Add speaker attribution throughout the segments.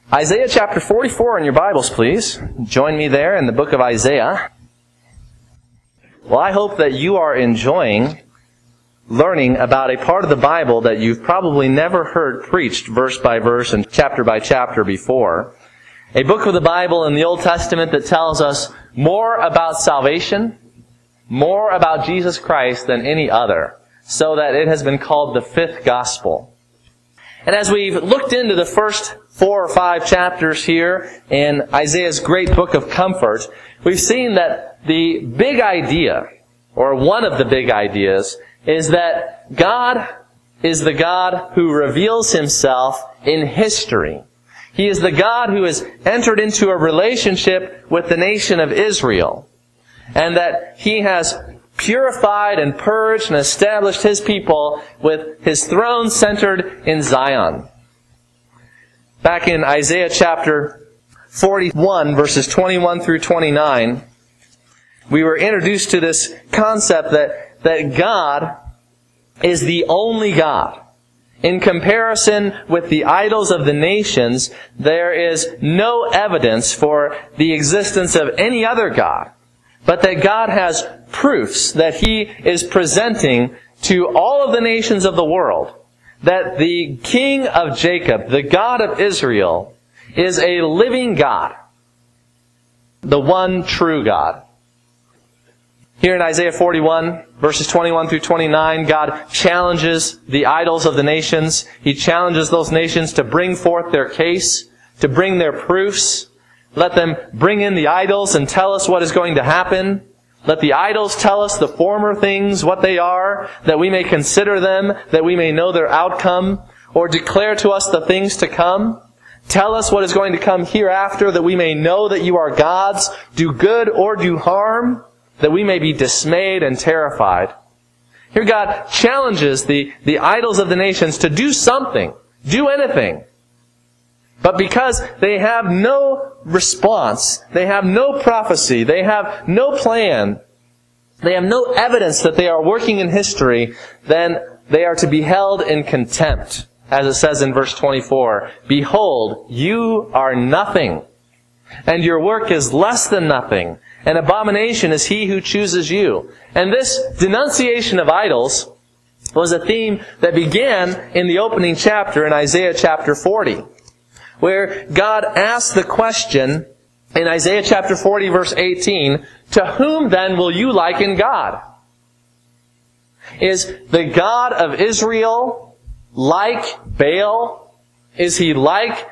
Speaker 1: Isaiah chapter 44 in your Bibles, please. Join me there in the book of Isaiah. Well, I hope that you are enjoying learning about a part of the Bible that you've probably never heard preached verse by verse and chapter by chapter before. A book of the Bible in the Old Testament that tells us more about salvation, more about Jesus Christ than any other, so that it has been called the fifth gospel. And as we've looked into the first 4 or 5 chapters here in Isaiah's great book of comfort, we've seen that the big idea, or one of the big ideas, is that God is the God who reveals Himself in history. He is the God who has entered into a relationship with the nation of Israel, and that He has purified and purged and established His people with His throne centered in Zion. Back in Isaiah chapter 41, verses 21 through 29, we were introduced to this concept that God is the only God. In comparison with the idols of the nations, there is no evidence for the existence of any other God, but that God has proofs that He is presenting to all of the nations of the world that the King of Jacob, the God of Israel, is a living God, the one true God. Here in Isaiah 41, verses 21 through 29, God challenges the idols of the nations. He challenges those nations to bring forth their case, to bring their proofs. Let them bring in the idols and tell us what is going to happen. Let the idols tell us the former things, what they are, that we may consider them, that we may know their outcome, or declare to us the things to come. Tell us what is going to come hereafter, that we may know that you are gods, do good or do harm, that we may be dismayed and terrified. Here God challenges the idols of the nations to do something, do anything. But because they have no response, they have no prophecy, they have no plan, they have no evidence that they are working in history, then they are to be held in contempt. As it says in verse 24, "Behold, you are nothing, and your work is less than nothing. An abomination is he who chooses you." And this denunciation of idols was a theme that began in the opening chapter in Isaiah chapter 40. Where God asked the question in Isaiah chapter 40 verse 18, "To whom then will you liken God?" Is the God of Israel like Baal? Is He like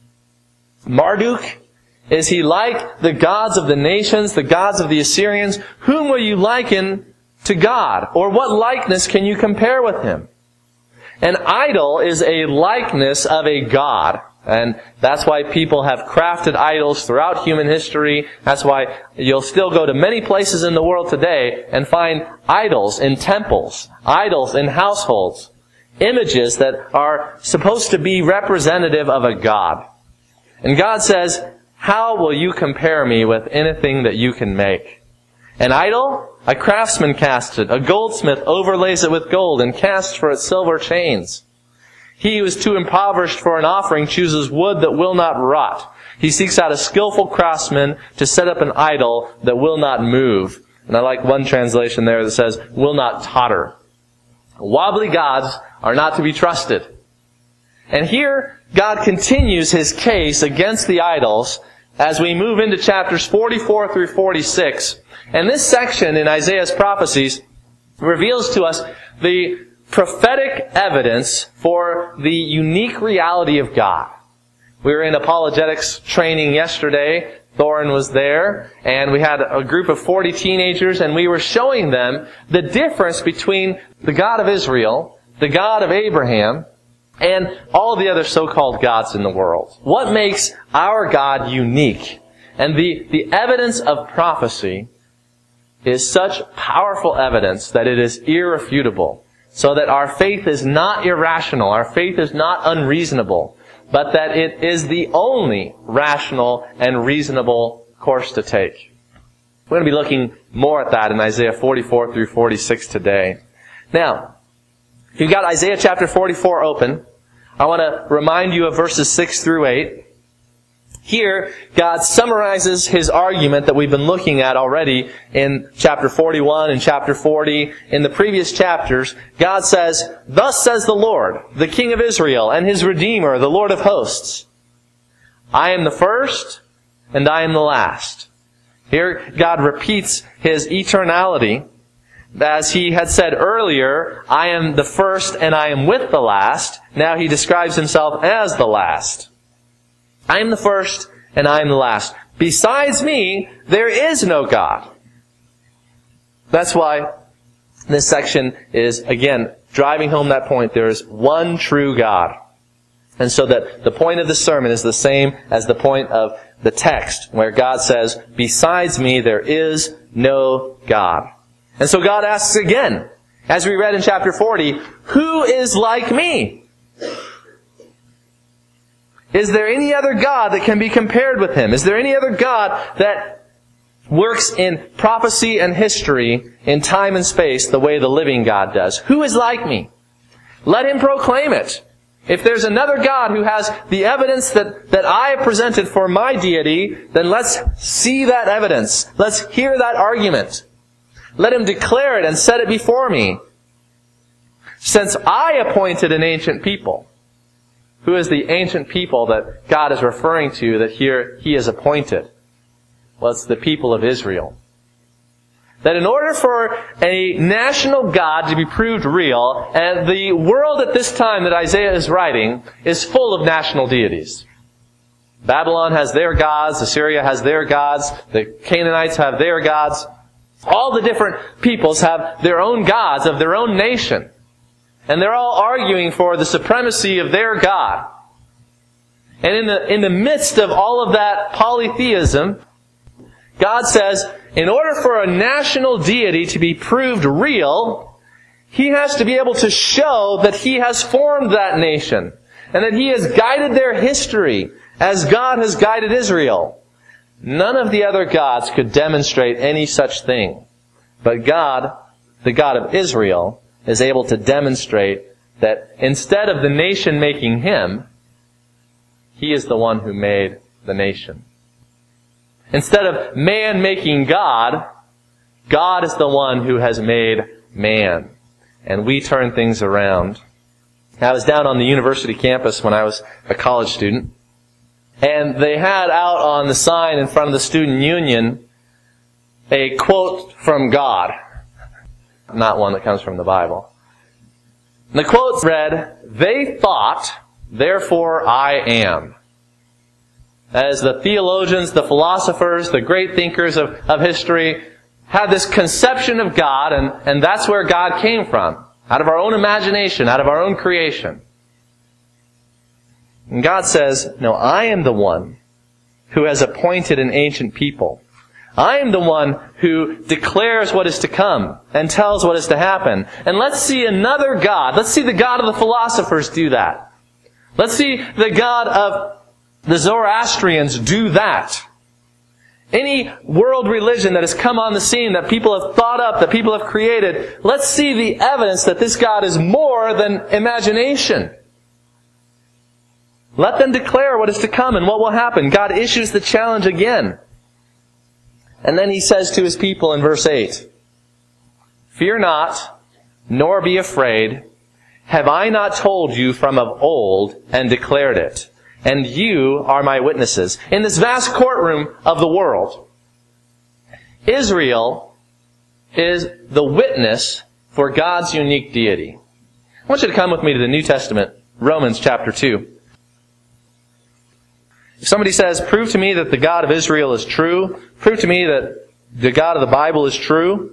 Speaker 1: Marduk? Is He like the gods of the nations, the gods of the Assyrians? Whom will you liken to God? Or what likeness can you compare with Him? An idol is a likeness of a god. And that's why people have crafted idols throughout human history. That's why you'll still go to many places in the world today and find idols in temples, idols in households, images that are supposed to be representative of a god. And God says, "How will you compare me with anything that you can make?" An idol? A craftsman casts it. A goldsmith overlays it with gold and casts for it silver chains. He who is too impoverished for an offering chooses wood that will not rot. He seeks out a skillful craftsman to set up an idol that will not move. And I like one translation there that says, "will not totter." Wobbly gods are not to be trusted. And here, God continues His case against the idols as we move into chapters 44 through 46. And this section in Isaiah's prophecies reveals to us the prophetic evidence for the unique reality of God. We were in apologetics training yesterday. Thorin was there, and we had a group of 40 teenagers, and we were showing them the difference between the God of Israel, the God of Abraham, and all the other so-called gods in the world. What makes our God unique? And the evidence of prophecy is such powerful evidence that it is irrefutable. So that our faith is not irrational, our faith is not unreasonable, but that it is the only rational and reasonable course to take. We're going to be looking more at that in Isaiah 44 through 46 today. Now, if you've got Isaiah chapter 44 open, I want to remind you of verses 6 through 8. Here, God summarizes His argument that we've been looking at already in chapter 41 and chapter 40. In the previous chapters, God says, "Thus says the Lord, the King of Israel, and His Redeemer, the Lord of hosts. I am the first, and I am the last." Here, God repeats His eternality. As He had said earlier, "I am the first, and I am with the last." Now He describes Himself as the last. I am the first, and I am the last. Besides me, there is no God. That's why this section is, again, driving home that point. There is one true God. And so that the point of the sermon is the same as the point of the text, where God says, "Besides me, there is no God." And so God asks again, as we read in chapter 40, "Who is like me? Is there any other God that can be compared with Him? Is there any other God that works in prophecy and history, in time and space, the way the living God does? Who is like me? Let him proclaim it. If there's another God who has the evidence that I have presented for my deity, then let's see that evidence. Let's hear that argument. Let him declare it and set it before me. Since I appointed an ancient people." Who is the ancient people that God is referring to that here He is appointed? Well, it's the people of Israel. That in order for a national God to be proved real, and the world at this time that Isaiah is writing is full of national deities. Babylon has their gods, Assyria has their gods, the Canaanites have their gods. All the different peoples have their own gods of their own nation. And they're all arguing for the supremacy of their God. And in the midst of all of that polytheism, God says, in order for a national deity to be proved real, He has to be able to show that He has formed that nation, and that He has guided their history as God has guided Israel. None of the other gods could demonstrate any such thing. But God, the God of Israel, is able to demonstrate that instead of the nation making Him, He is the one who made the nation. Instead of man making God, God is the one who has made man. And we turn things around. I was down on the university campus when I was a college student, and they had out on the sign in front of the student union a quote from God. Not one that comes from the Bible. The quote read, "They thought, therefore I am." As the theologians, the philosophers, the great thinkers of history had this conception of God, and that's where God came from. Out of our own imagination, out of our own creation. And God says, "No, I am the one who has appointed an ancient people. I am the one who declares what is to come and tells what is to happen." And let's see another God. Let's see the God of the philosophers do that. Let's see the God of the Zoroastrians do that. Any world religion that has come on the scene, that people have thought up, that people have created, let's see the evidence that this God is more than imagination. Let them declare what is to come and what will happen. God issues the challenge again. And then He says to His people in verse 8, "Fear not, nor be afraid. Have I not told you from of old and declared it? And you are my witnesses." In this vast courtroom of the world, Israel is the witness for God's unique deity. I want you to come with me to the New Testament, Romans chapter 2. If somebody says, "Prove to me that the God of Israel is true," prove to me that the God of the Bible is true,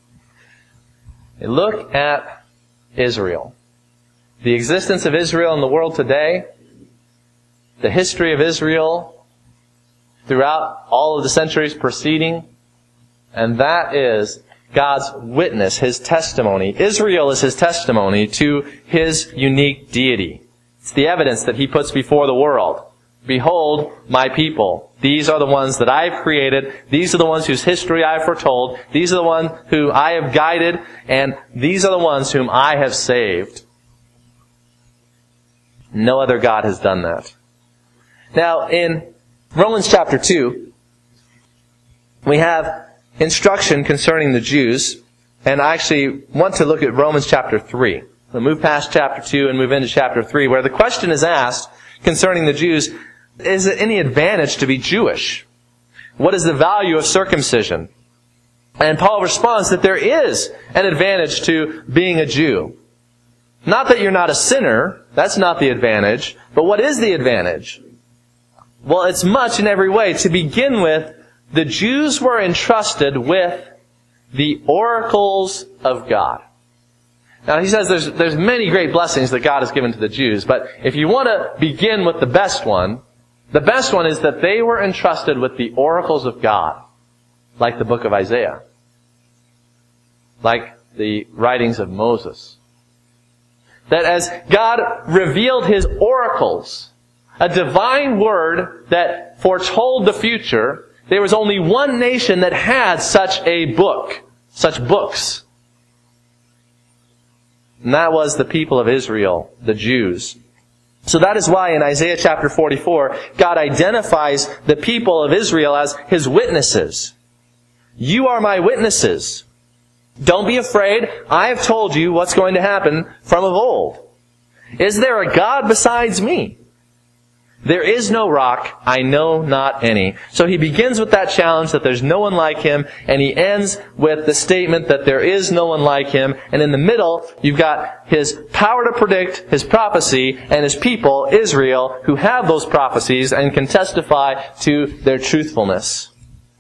Speaker 1: look at Israel. The existence of Israel in the world today, the history of Israel throughout all of the centuries preceding, and that is God's witness, His testimony. Israel is His testimony to His unique deity. It's the evidence that He puts before the world. "Behold, my people. These are the ones that I have created. These are the ones whose history I have foretold. These are the ones who I have guided. And these are the ones whom I have saved." No other God has done that. Now, in Romans chapter 2, we have instruction concerning the Jews, and I actually want to look at Romans chapter 3. We'll move past chapter 2 and move into chapter 3, where the question is asked concerning the Jews, is it any advantage to be Jewish? What is the value of circumcision? And Paul responds that there is an advantage to being a Jew. Not that you're not a sinner, that's not the advantage, but what is the advantage? Well, it's much in every way. To begin with, the Jews were entrusted with the oracles of God. Now, he says there's many great blessings that God has given to the Jews, but if you want to begin with the best one is that they were entrusted with the oracles of God, like the book of Isaiah, like the writings of Moses. That as God revealed His oracles, a divine word that foretold the future, there was only one nation that had such a book, such books. And that was the people of Israel, the Jews. So that is why in Isaiah chapter 44, God identifies the people of Israel as His witnesses. You are my witnesses. Don't be afraid. I have told you what's going to happen from of old. Is there a God besides me? There is no rock, I know not any. So he begins with that challenge that there's no one like Him, and he ends with the statement that there is no one like Him. And in the middle, you've got His power to predict, His prophecy, and His people, Israel, who have those prophecies and can testify to their truthfulness.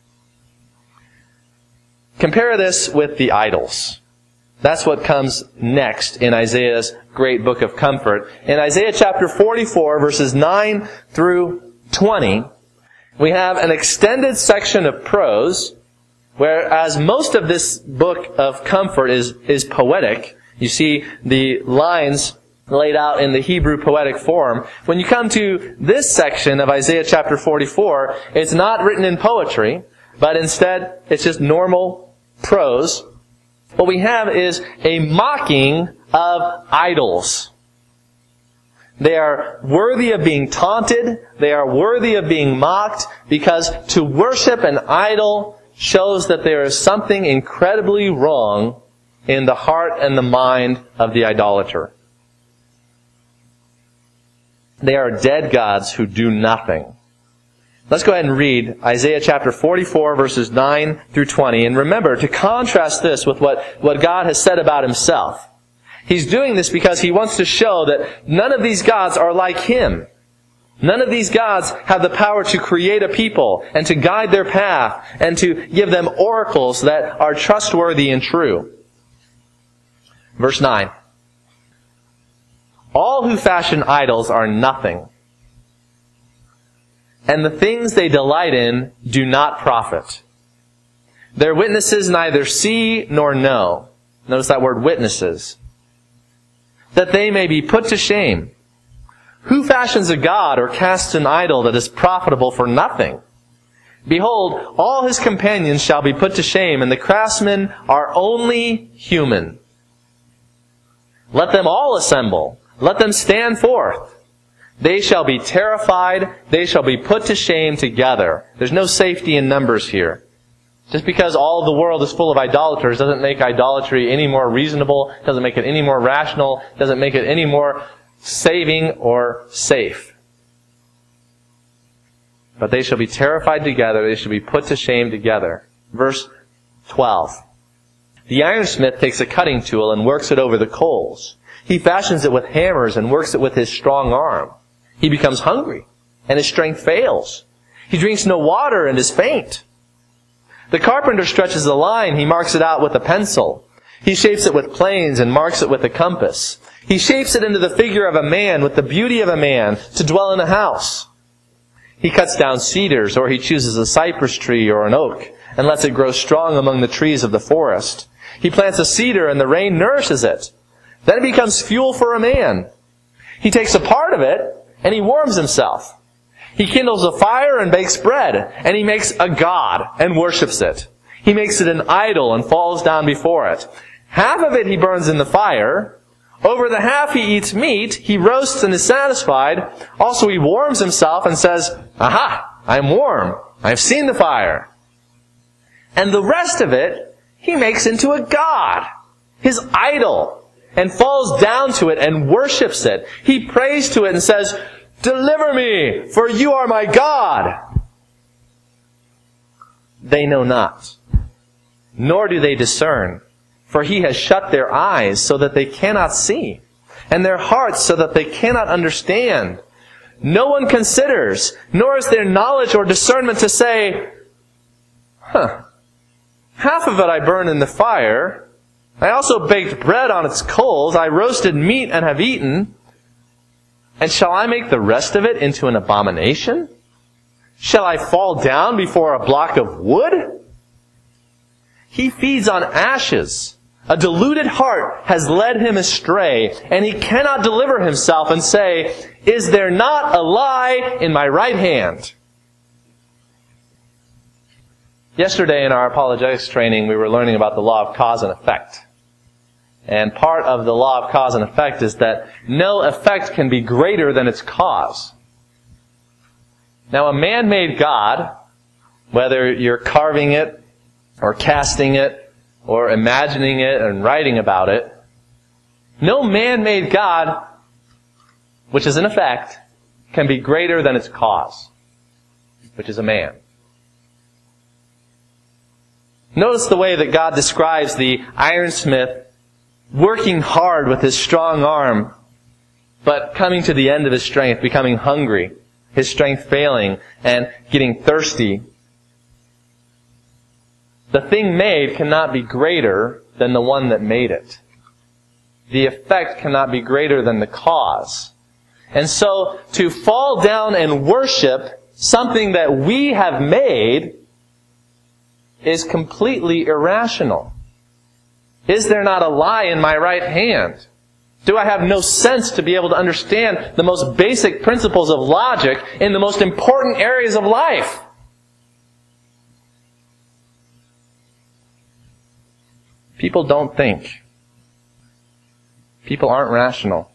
Speaker 1: Compare this with the idols. That's what comes next in Isaiah's great book of comfort. In Isaiah chapter 44, verses 9 through 20, we have an extended section of prose, whereas most of this book of comfort is poetic. You see the lines laid out in the Hebrew poetic form. When you come to this section of Isaiah chapter 44, it's not written in poetry, but instead it's just normal prose. What we have is a mocking of idols. They are worthy of being taunted. They are worthy of being mocked, because to worship an idol shows that there is something incredibly wrong in the heart and the mind of the idolater. They are dead gods who do nothing. Let's go ahead and read Isaiah chapter 44, verses 9 through 20. And remember to contrast this with what God has said about Himself. He's doing this because He wants to show that none of these gods are like Him. None of these gods have the power to create a people and to guide their path and to give them oracles that are trustworthy and true. Verse 9. All who fashion idols are nothing, and the things they delight in do not profit. Their witnesses neither see nor know. Notice that word, witnesses. That they may be put to shame. Who fashions a god or casts an idol that is profitable for nothing? Behold, all his companions shall be put to shame, and the craftsmen are only human. Let them all assemble. Let them stand forth. They shall be terrified. They shall be put to shame together. There's no safety in numbers here. Just because all of the world is full of idolaters doesn't make idolatry any more reasonable, doesn't make it any more rational, doesn't make it any more saving or safe. But they shall be terrified together. They shall be put to shame together. Verse 12. The ironsmith takes a cutting tool and works it over the coals. He fashions it with hammers and works it with his strong arm. He becomes hungry, and his strength fails. He drinks no water and is faint. The carpenter stretches a line. He marks it out with a pencil. He shapes it with planes and marks it with a compass. He shapes it into the figure of a man with the beauty of a man to dwell in a house. He cuts down cedars, or he chooses a cypress tree or an oak and lets it grow strong among the trees of the forest. He plants a cedar and the rain nourishes it. Then it becomes fuel for a man. He takes a part of it and he warms himself. He kindles a fire and bakes bread, and he makes a god and worships it. He makes it an idol and falls down before it. Half of it he burns in the fire. Over the half he eats meat. He roasts and is satisfied. Also he warms himself and says, "Aha! I am warm. I have seen the fire. And the rest of it, he makes into a god, his idol, and falls down to it and worships it. He prays to it and says, "Deliver me, for you are my God." They know not, nor do they discern, for he has shut their eyes so that they cannot see, and their hearts so that they cannot understand. No one considers, nor is there knowledge or discernment to say, half of it I burned in the fire. I also baked bread on its coals. I roasted meat and have eaten. And shall I make the rest of it into an abomination? Shall I fall down before a block of wood? He feeds on ashes. A deluded heart has led him astray, and he cannot deliver himself and say, "Is there not a lie in my right hand?" Yesterday in our apologetics training, we were learning about the law of cause and effect. And part of the law of cause and effect is that no effect can be greater than its cause. Now, a man-made God, whether you're carving it, or casting it, or imagining it and writing about it, no man-made God, which is an effect, can be greater than its cause, which is a man. Notice the way that God describes the ironsmith working hard with his strong arm, but coming to the end of his strength, becoming hungry, his strength failing, and getting thirsty. The thing made cannot be greater than the one that made it. The effect cannot be greater than the cause. And so, to fall down and worship something that we have made is completely irrational. Is there not a lie in my right hand? Do I have no sense to be able to understand the most basic principles of logic in the most important areas of life? People don't think. People aren't rational.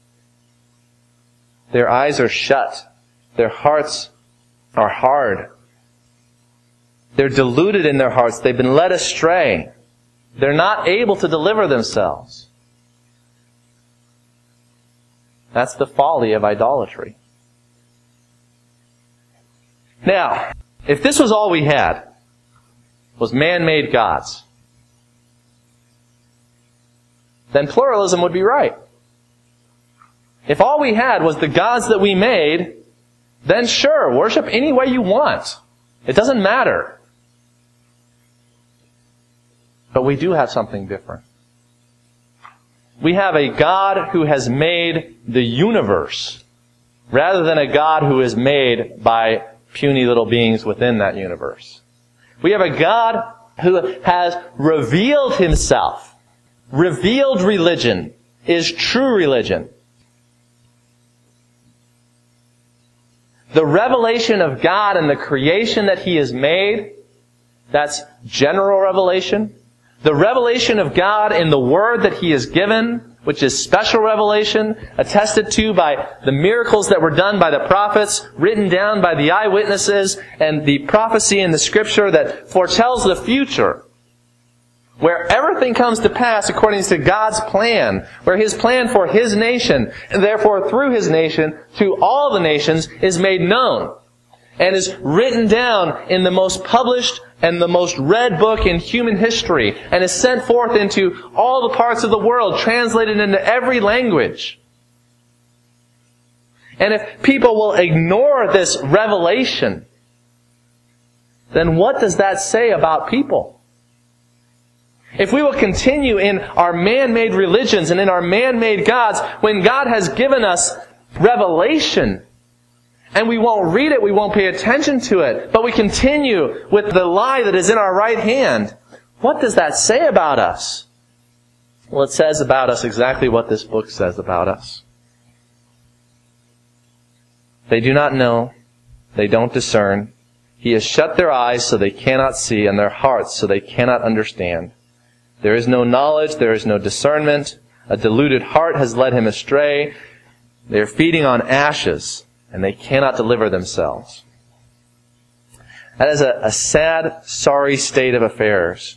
Speaker 1: Their eyes are shut. Their hearts are hard. They're deluded in their hearts. They've been led astray. They're not able to deliver themselves. That's the folly of idolatry. Now, if this was all we had, was man-made gods, then pluralism would be right. If all we had was the gods that we made, then sure, worship any way you want. It doesn't matter. But we do have something different. We have a God who has made the universe, rather than a God who is made by puny little beings within that universe. We have a God who has revealed Himself. Revealed religion is true religion. The revelation of God and the creation that He has made, that's general revelation. The revelation of God in the Word that He has given, which is special revelation, attested to by the miracles that were done by the prophets, written down by the eyewitnesses, and the prophecy in the Scripture that foretells the future, where everything comes to pass according to God's plan, where His plan for His nation, and therefore through His nation to all the nations, is made known, and is written down in the most published and the most read book in human history, and is sent forth into all the parts of the world, translated into every language. And if people will ignore this revelation, then what does that say about people? If we will continue in our man-made religions and in our man-made gods, when God has given us revelation, and we won't read it, we won't pay attention to it, but we continue with the lie that is in our right hand, what does that say about us? Well, it says about us exactly what this book says about us. They do not know, they don't discern. He has shut their eyes so they cannot see, and their hearts so they cannot understand. There is no knowledge, there is no discernment. A deluded heart has led him astray. They are feeding on ashes, and they cannot deliver themselves. That is a sad, sorry state of affairs.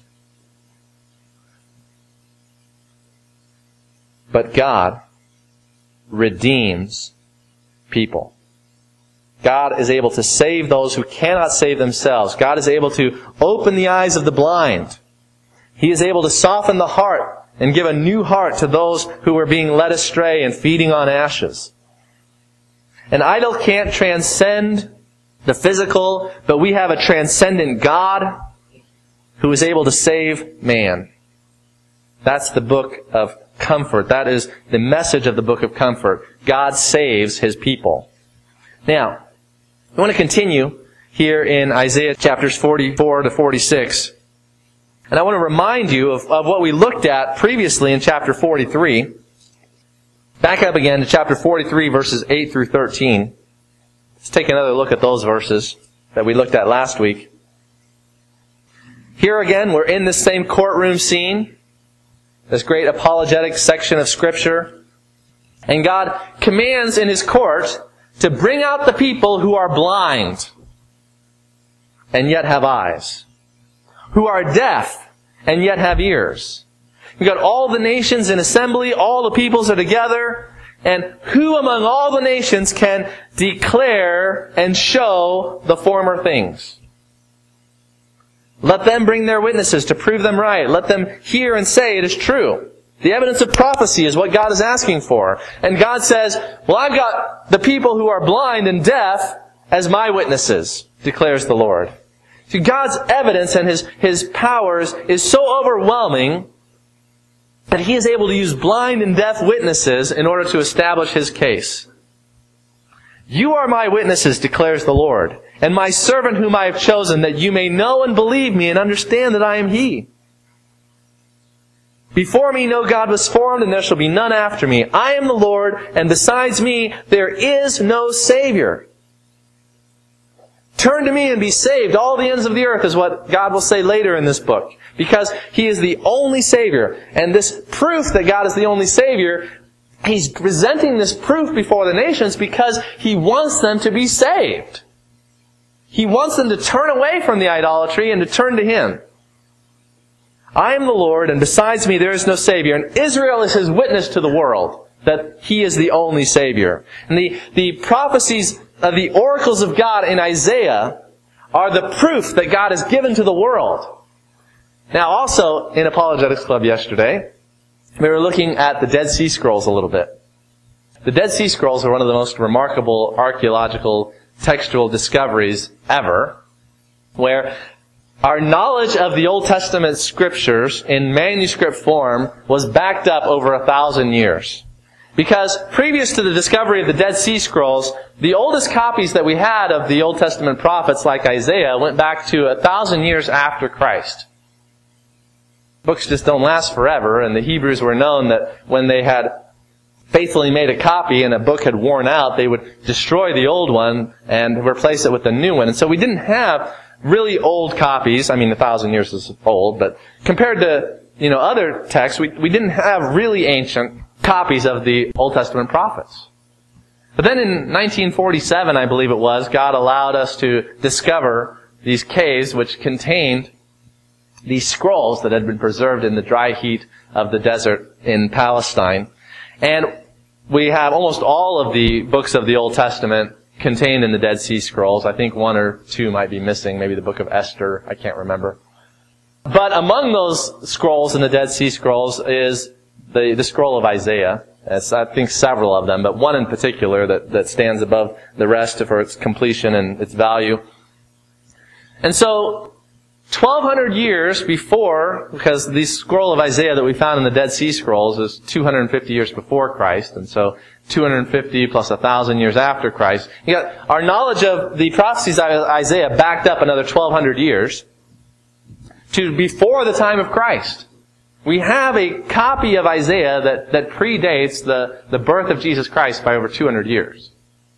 Speaker 1: But God redeems people. God is able to save those who cannot save themselves. God is able to open the eyes of the blind. He is able to soften the heart and give a new heart to those who are being led astray and feeding on ashes. An idol can't transcend the physical, but we have a transcendent God who is able to save man. That's the book of comfort. That is the message of the book of comfort. God saves His people. Now, I want to continue here in Isaiah chapters 44 to 46. And I want to remind you of what we looked at previously in chapter 43. Back up again to chapter 43, verses 8 through 13. Let's take another look at those verses that we looked at last week. Here again, we're in this same courtroom scene, this great apologetic section of Scripture. And God commands in His court to bring out the people who are blind and yet have eyes, who are deaf and yet have ears. You've got all the nations in assembly, all the peoples are together, and who among all the nations can declare and show the former things? Let them bring their witnesses to prove them right. Let them hear and say it is true. The evidence of prophecy is what God is asking for. And God says, well, I've got the people who are blind and deaf as my witnesses, declares the Lord. See, God's evidence and His powers is so overwhelming that He is able to use blind and deaf witnesses in order to establish His case. You are my witnesses, declares the Lord, and my servant whom I have chosen, that you may know and believe me and understand that I am He. Before me no God was formed, and there shall be none after me. I am the Lord, and besides me there is no Savior. Turn to me and be saved, all the ends of the earth, is what God will say later in this book. Because He is the only Savior. And this proof that God is the only Savior, He's presenting this proof before the nations because He wants them to be saved. He wants them to turn away from the idolatry and to turn to Him. I am the Lord, and besides me there is no Savior. And Israel is His witness to the world that He is the only Savior. And the prophecies of the oracles of God in Isaiah are the proof that God has given to the world. Now also, in Apologetics Club yesterday, we were looking at the Dead Sea Scrolls a little bit. The Dead Sea Scrolls are one of the most remarkable archaeological textual discoveries ever, where our knowledge of the Old Testament Scriptures in manuscript form was backed up over 1,000 years. Because previous to the discovery of the Dead Sea Scrolls, the oldest copies that we had of the Old Testament prophets like Isaiah went back to 1,000 years after Christ. Books just don't last forever, and the Hebrews were known that when they had faithfully made a copy and a book had worn out, they would destroy the old one and replace it with a new one. And so we didn't have really old copies. I mean, 1,000 years is old, but compared to, other texts, we didn't have really ancient copies of the Old Testament prophets. But then in 1947, I believe it was, God allowed us to discover these caves which contained these scrolls that had been preserved in the dry heat of the desert in Palestine. And we have almost all of the books of the Old Testament contained in the Dead Sea Scrolls. I think one or two might be missing, maybe the book of Esther, I can't remember. But among those scrolls in the Dead Sea Scrolls is the scroll of Isaiah. It's, I think, several of them, but one in particular that stands above the rest for its completion and its value. And so, 1,200 years before, because the scroll of Isaiah that we found in the Dead Sea Scrolls is 250 years before Christ, and so 250 plus 1,000 years after Christ. You got our knowledge of the prophecies of Isaiah backed up another 1,200 years to before the time of Christ. We have a copy of Isaiah that predates the birth of Jesus Christ by over 200 years.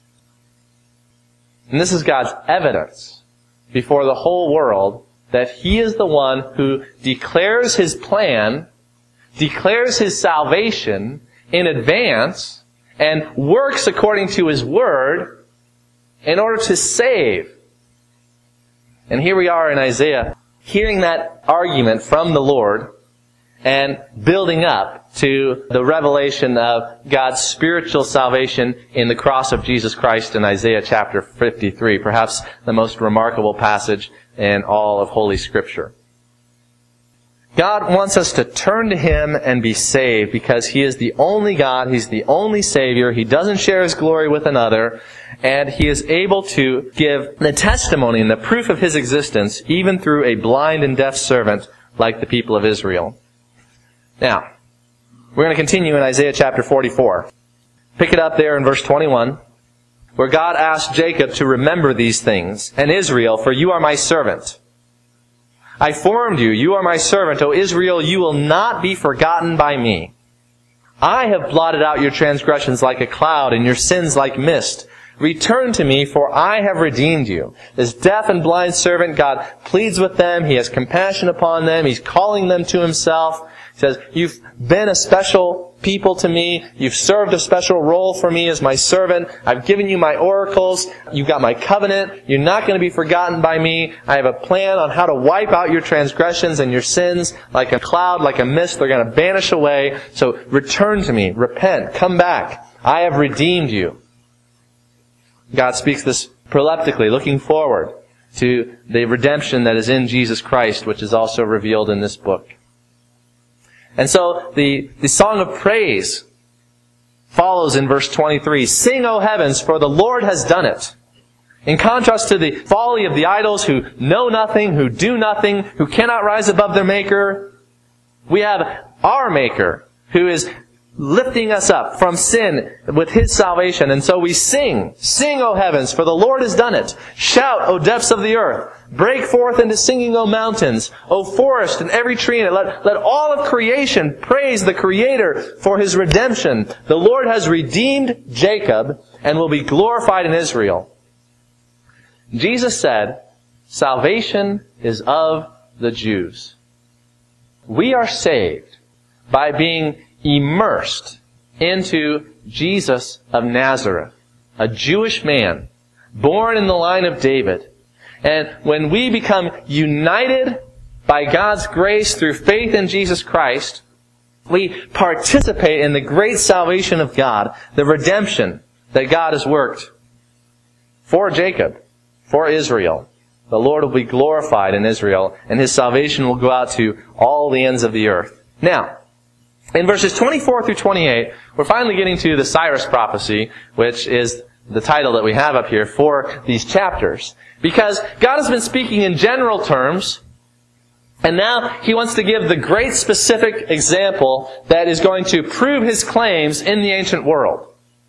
Speaker 1: And this is God's evidence before the whole world that He is the one who declares His plan, declares His salvation in advance, and works according to His Word in order to save. And here we are in Isaiah, hearing that argument from the Lord and building up to the revelation of God's spiritual salvation in the cross of Jesus Christ in Isaiah chapter 53, perhaps the most remarkable passage in all of Holy Scripture. God wants us to turn to Him and be saved because He is the only God, He's the only Savior, He doesn't share His glory with another, and He is able to give the testimony and the proof of His existence even through a blind and deaf servant like the people of Israel. Now, we're going to continue in Isaiah chapter 44. Pick it up there in verse 21, where God asked Jacob to remember these things, and Israel, for you are my servant. I formed you, you are my servant, O Israel, you will not be forgotten by me. I have blotted out your transgressions like a cloud, and your sins like mist. Return to me, for I have redeemed you. This deaf and blind servant, God pleads with them, He has compassion upon them, He's calling them to Himself. He says, you've been a special people to me. You've served a special role for me as my servant. I've given you my oracles. You've got my covenant. You're not going to be forgotten by me. I have a plan on how to wipe out your transgressions and your sins like a cloud, like a mist. They're going to vanish away. So return to me. Repent. Come back. I have redeemed you. God speaks this proleptically, looking forward to the redemption that is in Jesus Christ, which is also revealed in this book. And so the song of praise follows in verse 23. Sing, O heavens, for the Lord has done it. In contrast to the folly of the idols who know nothing, who do nothing, who cannot rise above their Maker, we have our Maker who is lifting us up from sin with His salvation. And so we sing. Sing, O heavens, for the Lord has done it. Shout, O depths of the earth. Break forth into singing, O mountains. O forest and every tree in it. Let all of creation praise the Creator for His redemption. The Lord has redeemed Jacob and will be glorified in Israel. Jesus said, salvation is of the Jews. We are saved by being immersed into Jesus of Nazareth, a Jewish man, born in the line of David. And when we become united by God's grace through faith in Jesus Christ, we participate in the great salvation of God, the redemption that God has worked for Jacob, for Israel. The Lord will be glorified in Israel, and His salvation will go out to all the ends of the earth. Now, in verses 24 through 28, we're finally getting to the Cyrus prophecy, which is the title that we have up here for these chapters. Because God has been speaking in general terms, and now He wants to give the great specific example that is going to prove His claims in the ancient world.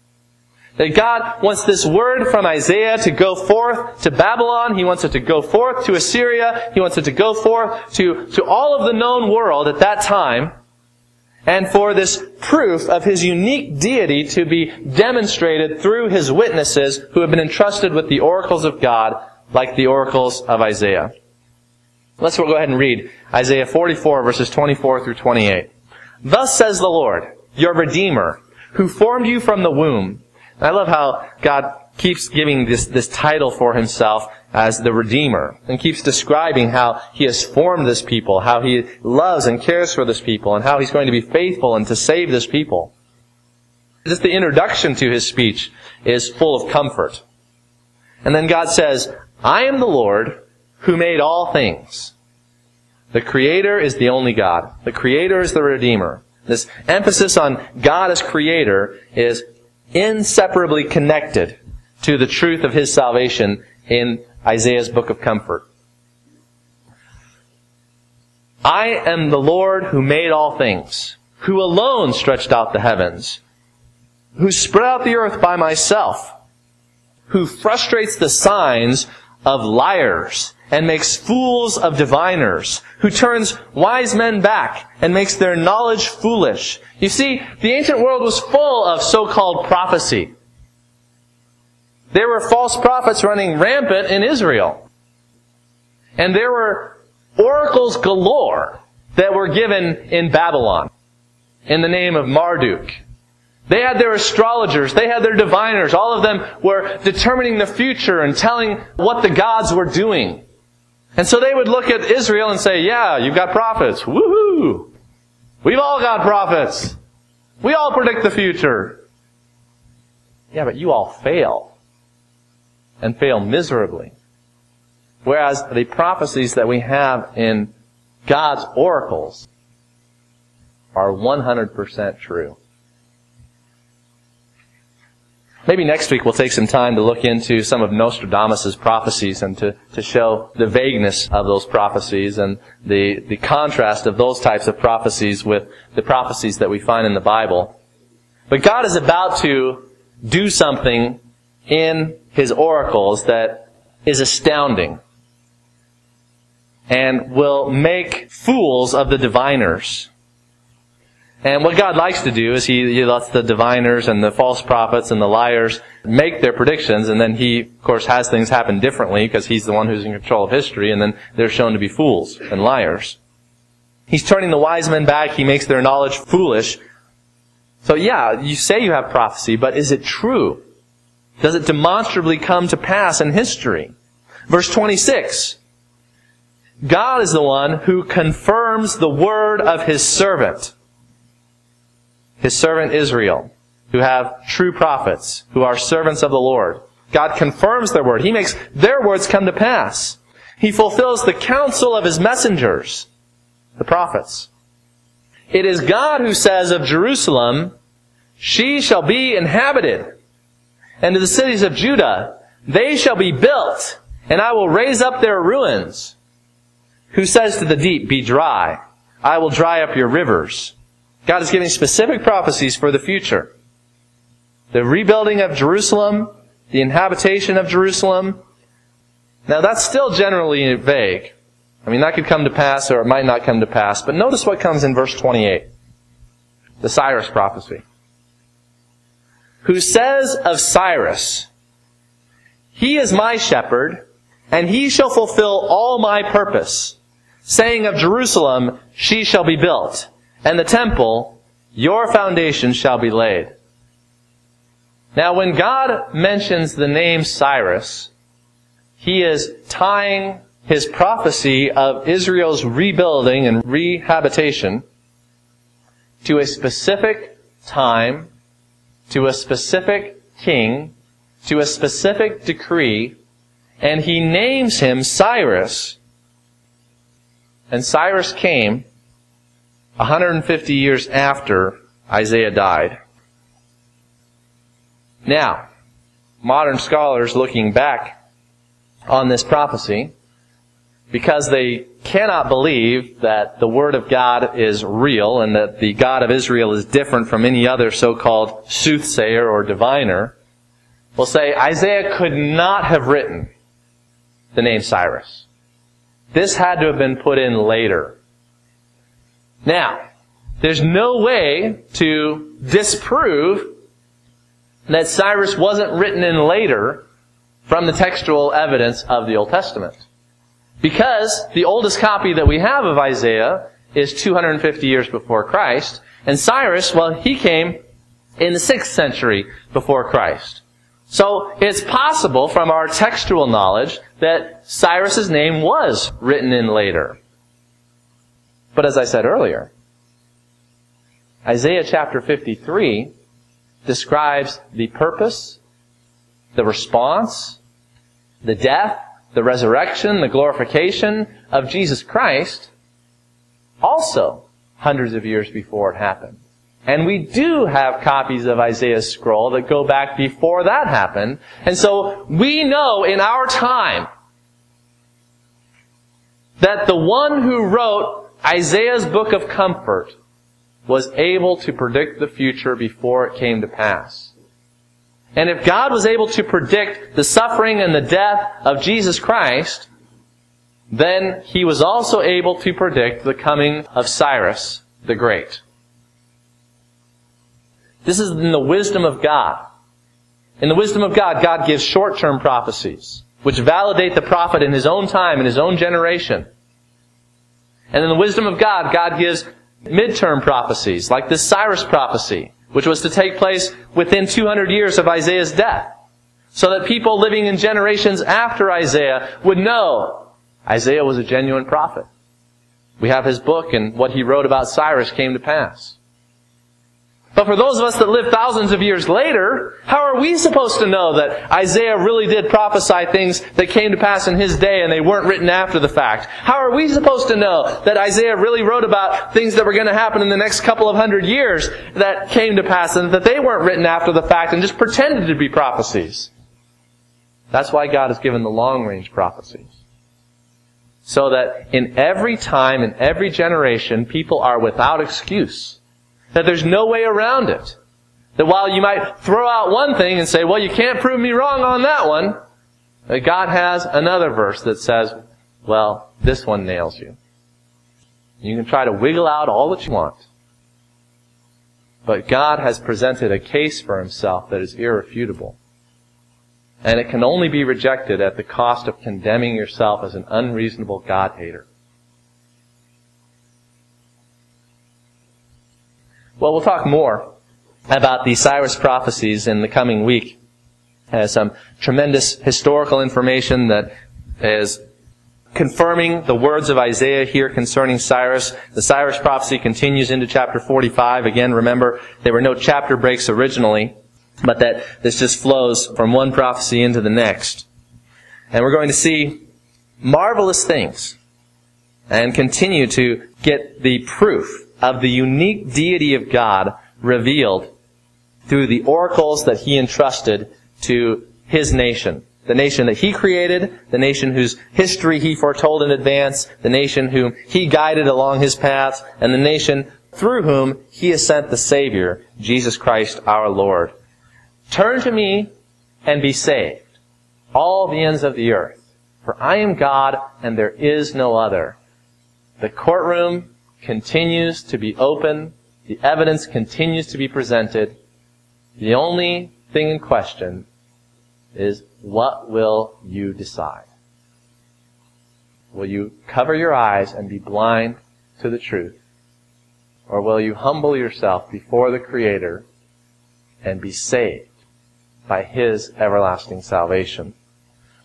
Speaker 1: That God wants this word from Isaiah to go forth to Babylon. He wants it to go forth to Assyria. He wants it to go forth to all of the known world at that time. And for this proof of His unique deity to be demonstrated through His witnesses who have been entrusted with the oracles of God, like the oracles of Isaiah. Let's go ahead and read Isaiah 44, verses 24 through 28. Thus says the Lord, your Redeemer, who formed you from the womb. And I love how God keeps giving this title for Himself as the Redeemer, and keeps describing how He has formed this people, how He loves and cares for this people, and how He's going to be faithful and to save this people. Just the introduction to His speech is full of comfort. And then God says, I am the Lord who made all things. The Creator is the only God. The Creator is the Redeemer. This emphasis on God as Creator is inseparably connected to the truth of His salvation in Isaiah's book of comfort. I am the Lord who made all things, who alone stretched out the heavens, who spread out the earth by myself, who frustrates the signs of liars and makes fools of diviners, who turns wise men back and makes their knowledge foolish. You see, the ancient world was full of so-called prophecy. There were false prophets running rampant in Israel. And there were oracles galore that were given in Babylon in the name of Marduk. They had their astrologers, they had their diviners. All of them were determining the future and telling what the gods were doing. And so they would look at Israel and say, yeah, you've got prophets. Woohoo! We've all got prophets. We all predict the future. Yeah, but you all fail. And fail miserably. Whereas the prophecies that we have in God's oracles are 100% true. Maybe next week we'll take some time to look into some of Nostradamus' prophecies and to show the vagueness of those prophecies and the contrast of those types of prophecies with the prophecies that we find in the Bible. But God is about to do something in His oracles that is astounding and will make fools of the diviners. And what God likes to do is He lets the diviners and the false prophets and the liars make their predictions, and then He, of course, has things happen differently because He's the one who's in control of history, and then they're shown to be fools and liars. He's turning the wise men back. He makes their knowledge foolish. So yeah, you say you have prophecy, but is it true? Does it demonstrably come to pass in history? Verse 26. God is the one who confirms the word of His servant Israel, who have true prophets, who are servants of the Lord. God confirms their word. He makes their words come to pass. He fulfills the counsel of His messengers, the prophets. It is God who says of Jerusalem, she shall be inhabited, and to the cities of Judah, they shall be built, and I will raise up their ruins. Who says to the deep, be dry, I will dry up your rivers. God is giving specific prophecies for the future. The rebuilding of Jerusalem, the inhabitation of Jerusalem. Now that's still generally vague. I mean, that could come to pass or it might not come to pass. But notice what comes in verse 28. The Cyrus prophecy. Who says of Cyrus, he is my shepherd, and he shall fulfill all my purpose. Saying of Jerusalem, she shall be built. And the temple, your foundation shall be laid. Now, when God mentions the name Cyrus, He is tying His prophecy of Israel's rebuilding and rehabilitation to a specific time, to a specific king, to a specific decree, and He names him Cyrus. And Cyrus came 150 years after Isaiah died. Now, modern scholars looking back on this prophecy, because they cannot believe that the Word of God is real and that the God of Israel is different from any other so-called soothsayer or diviner, will say Isaiah could not have written the name Cyrus. This had to have been put in later. Now, there's no way to disprove that Cyrus wasn't written in later from the textual evidence of the Old Testament. Because the oldest copy that we have of Isaiah is 250 years before Christ, and Cyrus, well, he came in the 6th century before Christ. So it's possible from our textual knowledge that Cyrus's name was written in later. But as I said earlier, Isaiah chapter 53 describes the purpose, the response, the death, the resurrection, the glorification of Jesus Christ also hundreds of years before it happened. And we do have copies of Isaiah's scroll that go back before that happened. And so we know in our time that the one who wrote Isaiah's book of comfort was able to predict the future before it came to pass. And if God was able to predict the suffering and the death of Jesus Christ, then He was also able to predict the coming of Cyrus the Great. This is in the wisdom of God. In the wisdom of God, God gives short-term prophecies, which validate the prophet in his own time, in his own generation. And in the wisdom of God, God gives midterm prophecies, like this Cyrus prophecy, which was to take place within 200 years of Isaiah's death, so that people living in generations after Isaiah would know Isaiah was a genuine prophet. We have his book, and what he wrote about Cyrus came to pass. But for those of us that live thousands of years later, how are we supposed to know that Isaiah really did prophesy things that came to pass in his day and they weren't written after the fact? How are we supposed to know that Isaiah really wrote about things that were going to happen in the next couple of hundred years that came to pass and that they weren't written after the fact and just pretended to be prophecies? That's why God has given the long-range prophecies. So that in every time, in every generation, people are without excuse. That there's no way around it. That while you might throw out one thing and say, well, you can't prove me wrong on that one, that God has another verse that says, well, this one nails you. You can try to wiggle out all that you want. But God has presented a case for Himself that is irrefutable. And it can only be rejected at the cost of condemning yourself as an unreasonable God-hater. Well, we'll talk more about the Cyrus prophecies in the coming week. There's some tremendous historical information that is confirming the words of Isaiah here concerning Cyrus. The Cyrus prophecy continues into chapter 45. Again, remember, there were no chapter breaks originally, but that this just flows from one prophecy into the next. And we're going to see marvelous things and continue to get the proof of the unique deity of God revealed through the oracles that He entrusted to His nation. The nation that He created, the nation whose history He foretold in advance, the nation whom He guided along His paths, and the nation through whom He has sent the Savior, Jesus Christ our Lord. Turn to me and be saved, all the ends of the earth, for I am God and there is no other. The courtroom continues to be open. The evidence continues to be presented. The only thing in question is, what will you decide? Will you cover your eyes and be blind to the truth? Or will you humble yourself before the Creator and be saved by His everlasting salvation?